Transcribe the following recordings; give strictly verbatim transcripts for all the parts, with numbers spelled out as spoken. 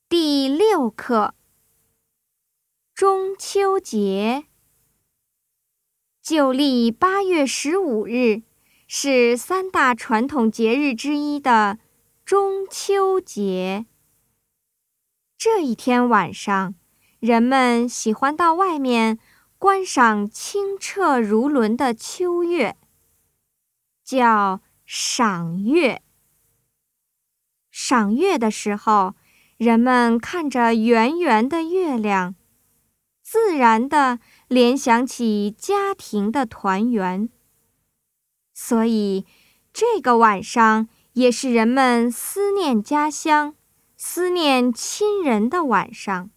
第六课，中秋节。旧历八月十五日是三大传统节日之一的中秋节。这一天晚上，人们喜欢到外面观赏清澈如轮的秋月，叫赏月。赏月的时候，人们看着圆圆的月亮，自然地联想起家庭的团圆。所以，这个晚上也是人们思念家乡、思念亲人的晚上。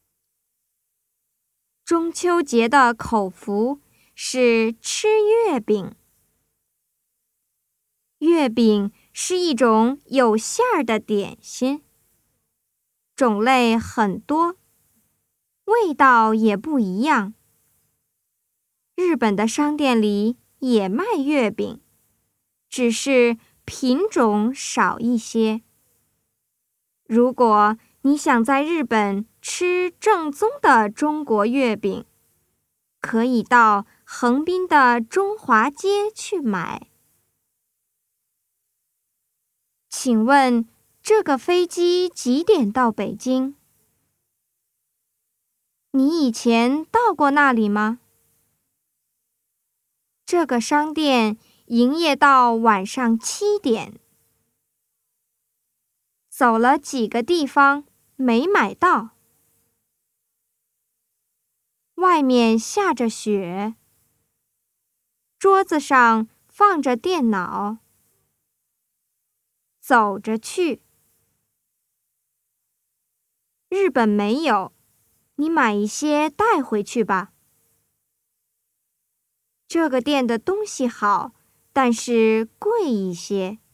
中秋节的口福是吃月饼。月饼是一种有馅儿的点心，种类很多，味道也不一样。日本的商店里也卖月饼，只是品种少一些。如果你想在日本吃正宗的中国月饼，可以到横滨的中华街去买。请问这个飞机几点到北京？你以前到过那里吗？这个商店营业到晚上七点。走了几个地方没买到。外面下着雪，桌子上放着电脑。走着去。日本没有，你买一些带回去吧。这个店的东西好，但是贵一些。